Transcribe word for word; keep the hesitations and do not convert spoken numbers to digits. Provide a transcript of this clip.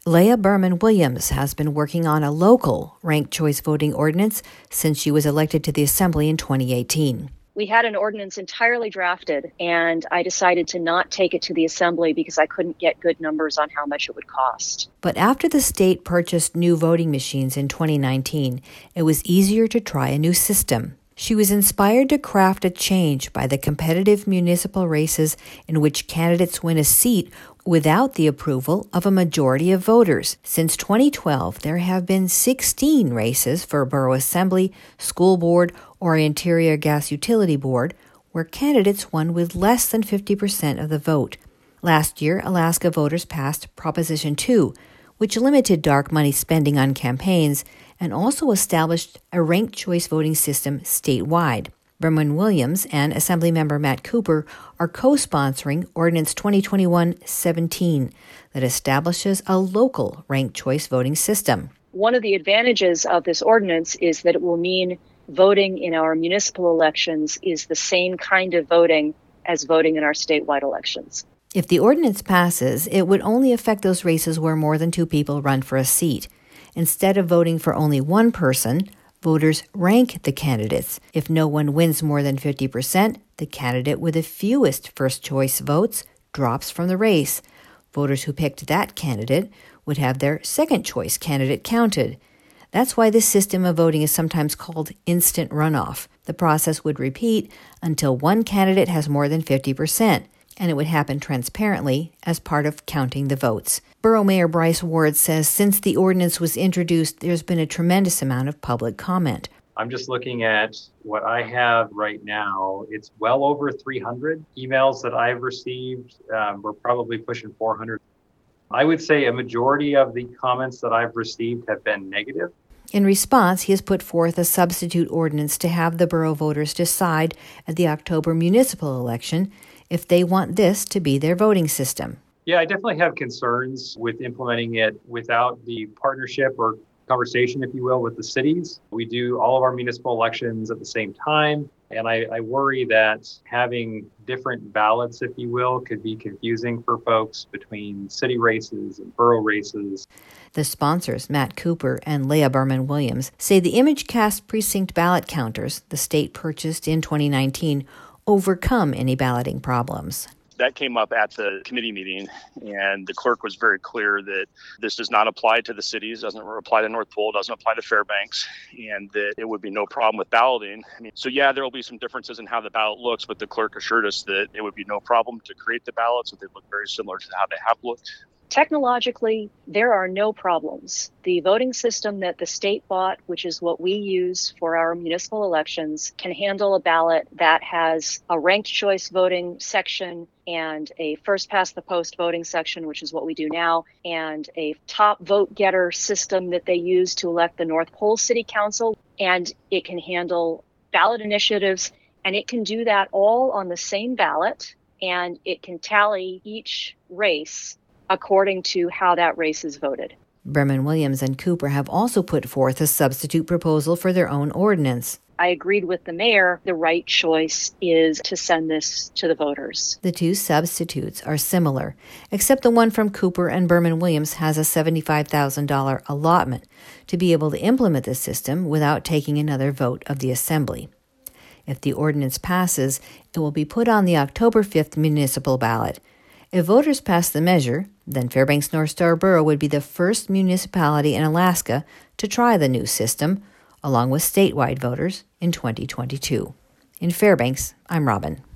Leah Berman Williams has been working on a local ranked choice voting ordinance since she was elected to the Assembly in twenty eighteen. We had an ordinance entirely drafted, and I decided to not take it to the Assembly because I couldn't get good numbers on how much it would cost. But after the state purchased new voting machines in twenty nineteen, it was easier to try a new system. She was inspired to craft a change by the competitive municipal races in which candidates win a seat without the approval of a majority of voters. Since twenty twelve, there have been sixteen races for Borough Assembly, School Board, or Interior Gas Utility Board, where candidates won with less than fifty percent of the vote. Last year, Alaska voters passed Proposition two, which limited dark money spending on campaigns and also established a ranked choice voting system statewide. Berman Williams and Assemblymember Matt Cooper are co-sponsoring Ordinance twenty twenty-one seventeen that establishes a local ranked choice voting system. One of the advantages of this ordinance is that it will mean voting in our municipal elections is the same kind of voting as voting in our statewide elections. If the ordinance passes, it would only affect those races where more than two people run for a seat. Instead of voting for only one person, voters rank the candidates. If no one wins more than fifty percent, the candidate with the fewest first-choice votes drops from the race. Voters who picked that candidate would have their second-choice candidate counted. That's why this system of voting is sometimes called instant runoff. The process would repeat until one candidate has more than fifty percent, and it would happen transparently as part of counting the votes. Borough Mayor Bryce Ward says since the ordinance was introduced, there's been a tremendous amount of public comment. I'm just looking at what I have right now. It's well over three hundred emails that I've received. Um, we're probably pushing four hundred. I would say a majority of the comments that I've received have been negative. In response, he has put forth a substitute ordinance to have the borough voters decide at the October municipal election if they want this to be their voting system. Yeah, I definitely have concerns with implementing it without the partnership or conversation, if you will, with the cities. We do all of our municipal elections at the same time, and I, I worry that having different ballots, if you will, could be confusing for folks between city races and borough races. The sponsors, Matt Cooper and Leah Berman Williams, say the ImageCast precinct ballot counters the state purchased in twenty nineteen overcome any balloting problems. That came up at the committee meeting, and the clerk was very clear that this does not apply to the cities, doesn't apply to North Pole, doesn't apply to Fairbanks, and that it would be no problem with balloting. I mean, so yeah, there will be some differences in how the ballot looks, but the clerk assured us that it would be no problem to create the ballots, that they look very similar to how they have looked. Technologically, there are no problems. The voting system that the state bought, which is what we use for our municipal elections, can handle a ballot that has a ranked choice voting section and a first past the post voting section, which is what we do now, and a top vote getter system that they use to elect the North Pole City Council. And it can handle ballot initiatives, and it can do that all on the same ballot, and it can tally each race according to how that race is voted. Berman Williams and Cooper have also put forth a substitute proposal for their own ordinance. I agreed with the mayor. The right choice is to send this to the voters. The two substitutes are similar, except the one from Cooper and Berman Williams has a seventy-five thousand dollars allotment to be able to implement the system without taking another vote of the Assembly. If the ordinance passes, it will be put on the October fifth municipal ballot. If voters pass the measure, then Fairbanks North Star Borough would be the first municipality in Alaska to try the new system, along with statewide voters, in twenty twenty-two. In Fairbanks, I'm Robin.